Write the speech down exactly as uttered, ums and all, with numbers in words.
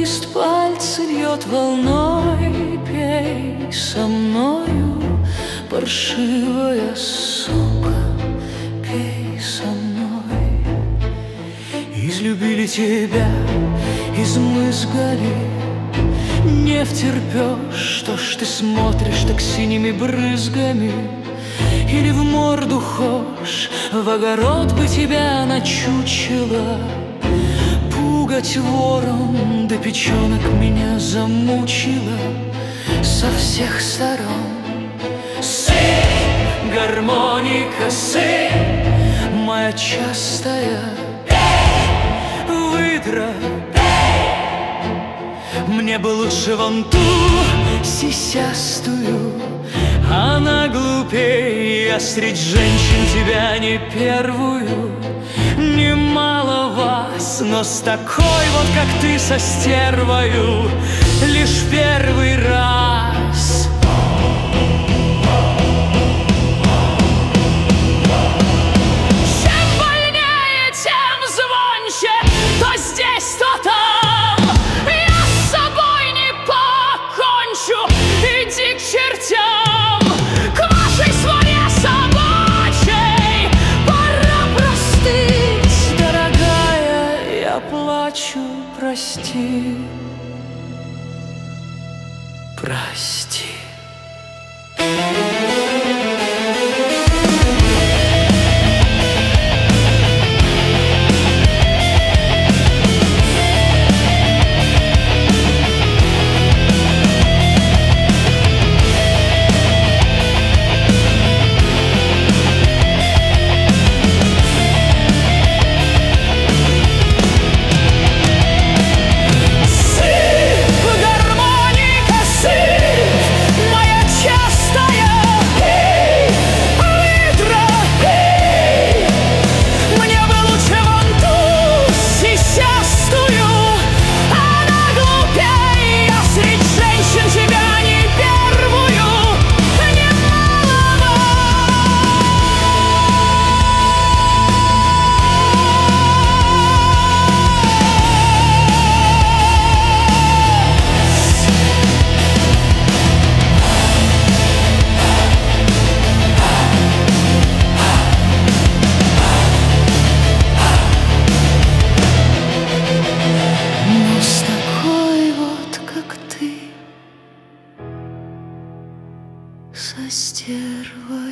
лист пальцы льет волной. Пей со мною, паршивая сука, пей со мной. Излюбили тебя, измызгали, не втерпешь. Что ж ты смотришь так синими брызгами? Или в морду хошь, в огород бы тебя начучило. Пугать вором, да печенок меня замучила со всех сторон. Сыпь, гармоника, сыпь, моя частая выдра. Мне бы лучше вон ту сисястую, она глупее. Я средь женщин тебя не первую. Немало вас, но с такой вот, как ты, со стервою, лишь первый раз. Чем больнее, тем звонче, то здесь, то там. Я с собой не покончу, иди к чертям, к вашей своре собачей. Пора простыть, дорогая, я плачу, прости, прости. Со стервой.